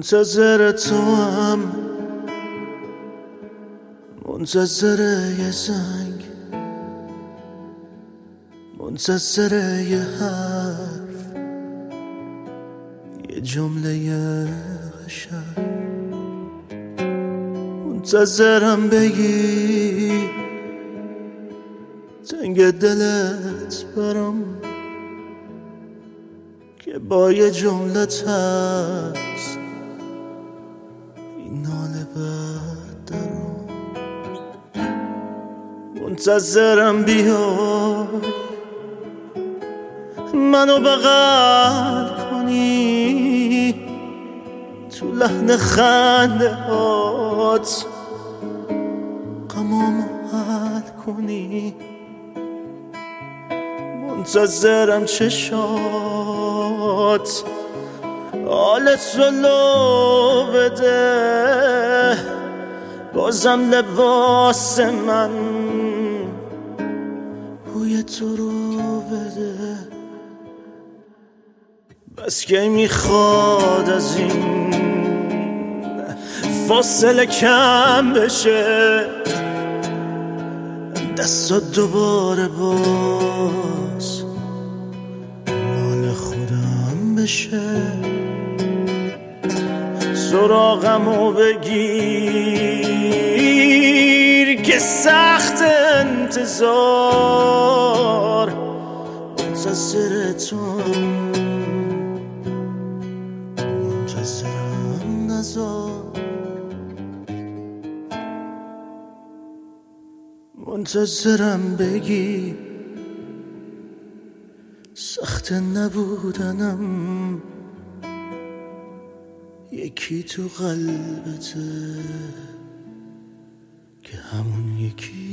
منتظر تو هم، منتظر یه زنگ، منتظر یه حرف، یه جمله قشنگ. منتظرم بگی تنگ دلت برام، که با یه جمله ترس این حال بد دارم. منتظرم بیای منو بغل کنی، تو لحن خنده هات غمامو حل کنی. منتظرم چشات حالت رو لو بده، بازم لباس من بوی تو رو بده. بس که میخواد از این فاصله کم بشه، دستات دوباره باز مال خودم بشه. سراغمو بگیر که سخت انتظار، منتظر توام، منتظرم نزار. منتظرم بگی سخت نبودنم، یکی تو قلبته که همون یکی